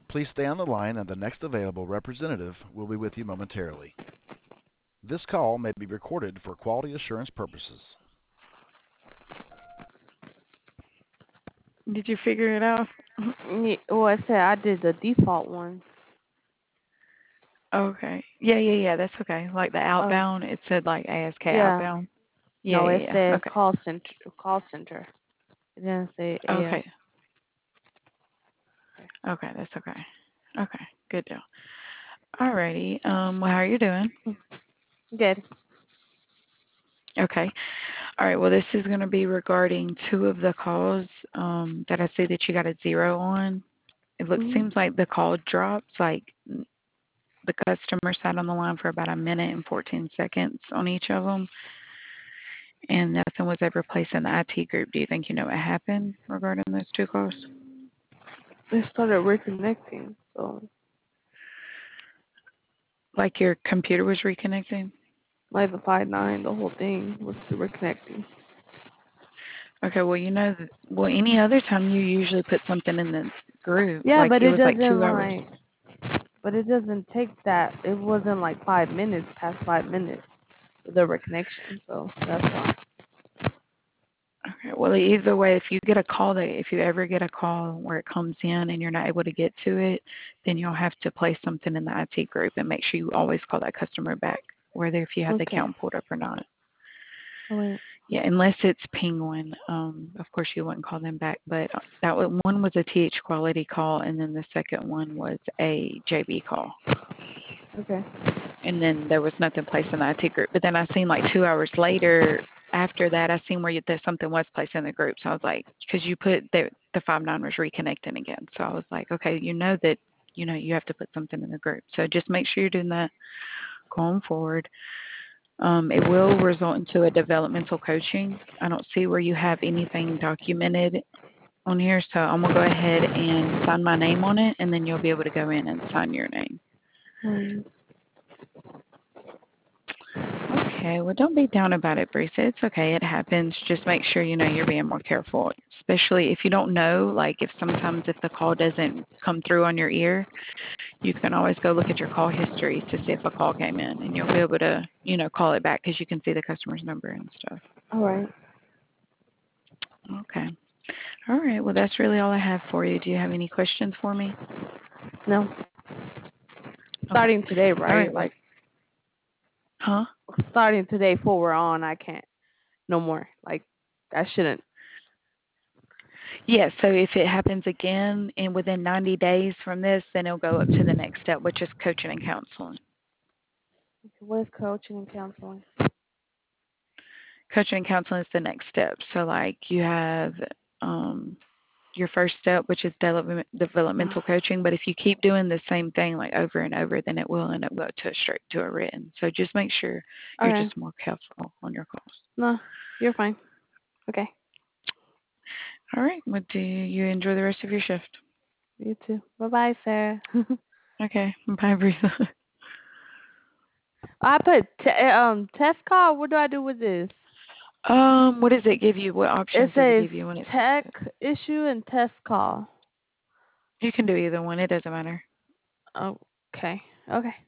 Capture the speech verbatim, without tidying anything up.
Please stay on the line and the next available representative will be with you momentarily. This call may be recorded for quality assurance purposes. Did you figure it out? Yeah, well, I said I did the default one. Okay. Yeah, yeah, yeah. That's okay. Like the Oh, outbound, it said like A S K yeah. outbound. Yeah, No, yeah, it yeah. said Okay. call center. Call center. It didn't say A S. Okay. Okay, that's okay. Okay, good deal. Alrighty. Um, well, how are you doing? Good. Okay. All right. Well, this is going to be regarding two of the calls um, that I see that you got a zero on. It looks Mhm. seems like the call drops. Like the customer sat on the line for about a minute and fourteen seconds on each of them, and nothing was ever placed in the I T group. Do you think you know what happened regarding those two calls? It started reconnecting. So Like your computer was reconnecting? like the five nine, the whole thing was reconnecting. Okay. Well, you know, th- well, any other time you usually put something in the group. Yeah, Like but it it was like doesn't two hours. like. But it doesn't take that. It wasn't like five minutes past five minutes with the reconnection. So that's why. Okay. Well, either way, if you get a call that if you ever get a call where it comes in and you're not able to get to it, then you'll have to place something in the I T group and make sure you always call that customer back, whether if you have the Okay. account pulled up or not. All right. Yeah, unless it's Penguin, um, of course you wouldn't call them back. But that was, one was a T H quality call, and then the second one was a J B call. Okay. And then there was nothing placed in the I T group. But then I seen like two hours later, after that, I seen where you, there something was placed in the group. So I was like, because you put the the five nine was reconnecting again. So I was like, okay, you know that you know you have to put something in the group. So just make sure you're doing that going forward. Um, it will result into a developmental coaching. I don't see where you have anything documented on here, so I'm gonna go ahead and sign my name on it, and then you'll be able to go in and sign your name. Um, Okay, well, don't be down about it, Brisa. It's okay. It happens. Just make sure you know you're being more careful, especially if you don't know. Like if sometimes if the call doesn't come through on your ear, you can always go look at your call history to see if a call came in, and you'll be able to you know call it back because you can see the customer's number and stuff. all right. Okay. All right. Well, that's really all I have for you. Do you have any questions for me? No. Okay. Starting today, All right? right. Well, Like huh? starting today, full we're on. I can't no more. Like I shouldn't. Yeah, so if it happens again and within ninety days from this, then it'll go up to the next step, which is coaching and counseling. What is coaching and counseling? Coaching and counseling is the next step. So, like, you have um, your first step, which is development, developmental coaching. But if you keep doing the same thing like over and over, then it will end up going to a straight to a written. So just make sure you're Okay. just more careful on your calls. No, you're fine. Okay. All right. Well, do you enjoy the rest of your shift? You too. Bye bye, Sarah. Okay. Bye, Brisa. I put t- um test call. What do I do with this? Um, what does it give you? What It options does it says give you when it says tech it? issue and test call. You can do either one. It doesn't matter. Oh, okay. Okay.